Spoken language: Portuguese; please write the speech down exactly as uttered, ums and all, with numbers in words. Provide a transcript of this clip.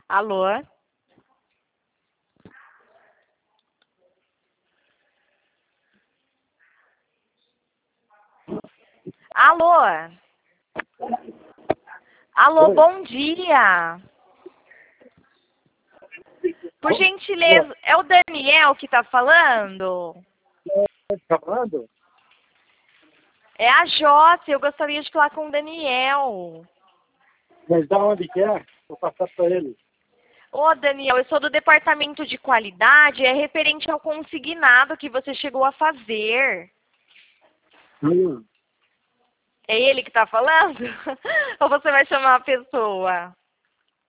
Alô? Alô? Alô, Oi. bom dia. Por gentileza, é o Daniel que tá falando? Tá falando? É a Jota, eu gostaria de falar com o Daniel. Mas da onde que é? Vou passar para ele. Ô, Daniel, eu sou do departamento de qualidade, é referente ao consignado que você chegou a fazer. Hum. É ele que tá falando? Ou você vai chamar a pessoa?